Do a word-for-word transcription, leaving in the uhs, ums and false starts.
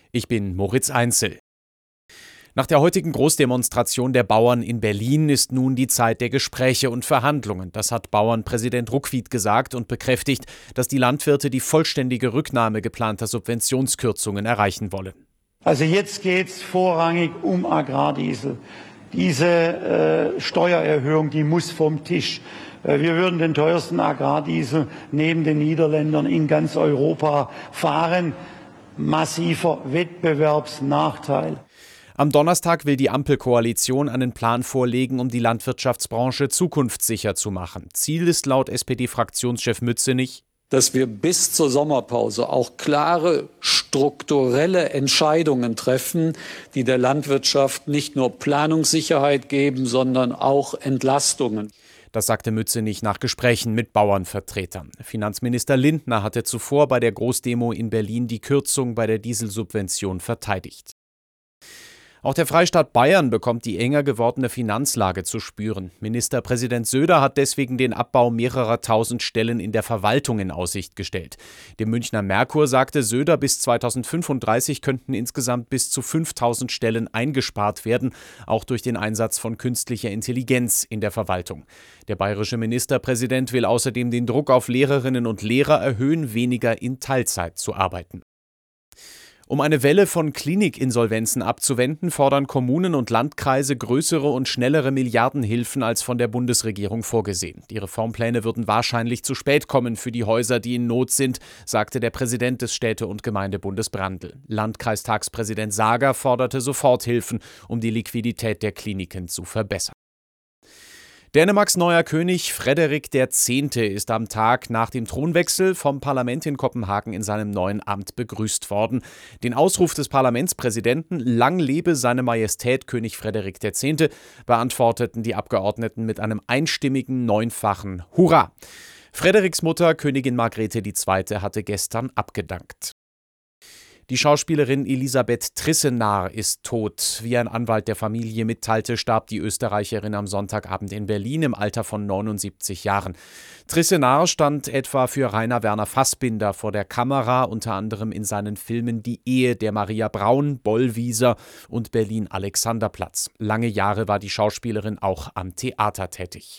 Ich bin Moritz Einzel. Nach der heutigen Großdemonstration der Bauern in Berlin ist nun die Zeit der Gespräche und Verhandlungen. Das hat Bauernpräsident Ruckwied gesagt und bekräftigt, dass die Landwirte die vollständige Rücknahme geplanter Subventionskürzungen erreichen wollen. Also jetzt geht es vorrangig um Agrardiesel. Diese äh, Steuererhöhung, die muss vom Tisch. Äh, wir würden den teuersten Agrardiesel neben den Niederländern in ganz Europa fahren. Massiver Wettbewerbsnachteil. Am Donnerstag will die Ampelkoalition einen Plan vorlegen, um die Landwirtschaftsbranche zukunftssicher zu machen. Ziel ist laut S P D-Fraktionschef Mützenich, dass wir bis zur Sommerpause auch klare strukturelle Entscheidungen treffen, die der Landwirtschaft nicht nur Planungssicherheit geben, sondern auch Entlastungen. Das sagte Mützenich nach Gesprächen mit Bauernvertretern. Finanzminister Lindner hatte zuvor bei der Großdemo in Berlin die Kürzung bei der Dieselsubvention verteidigt. Auch der Freistaat Bayern bekommt die enger gewordene Finanzlage zu spüren. Ministerpräsident Söder hat deswegen den Abbau mehrerer tausend Stellen in der Verwaltung in Aussicht gestellt. Dem Münchner Merkur sagte Söder, bis zweitausendfünfunddreißig könnten insgesamt bis zu fünftausend Stellen eingespart werden, auch durch den Einsatz von künstlicher Intelligenz in der Verwaltung. Der bayerische Ministerpräsident will außerdem den Druck auf Lehrerinnen und Lehrer erhöhen, weniger in Teilzeit zu arbeiten. Um eine Welle von Klinikinsolvenzen abzuwenden, fordern Kommunen und Landkreise größere und schnellere Milliardenhilfen als von der Bundesregierung vorgesehen. Die Reformpläne würden wahrscheinlich zu spät kommen für die Häuser, die in Not sind, sagte der Präsident des Städte- und Gemeindebundes Brandl. Landkreistagspräsident Sager forderte Soforthilfen, um die Liquidität der Kliniken zu verbessern. Dänemarks neuer König Frederik der Zehnte ist am Tag nach dem Thronwechsel vom Parlament in Kopenhagen in seinem neuen Amt begrüßt worden. Den Ausruf des Parlamentspräsidenten „Lang lebe seine Majestät König Frederik der Zehnte" beantworteten die Abgeordneten mit einem einstimmigen neunfachen Hurra. Frederiks Mutter, Königin Margrethe die Zweite, hatte gestern abgedankt. Die Schauspielerin Elisabeth Trissenaar ist tot. Wie ein Anwalt der Familie mitteilte, starb die Österreicherin am Sonntagabend in Berlin im Alter von neunundsiebzig Jahren. Trissenaar stand etwa für Rainer Werner Fassbinder vor der Kamera, unter anderem in seinen Filmen Die Ehe der Maria Braun, Bollwieser und Berlin Alexanderplatz. Lange Jahre war die Schauspielerin auch am Theater tätig.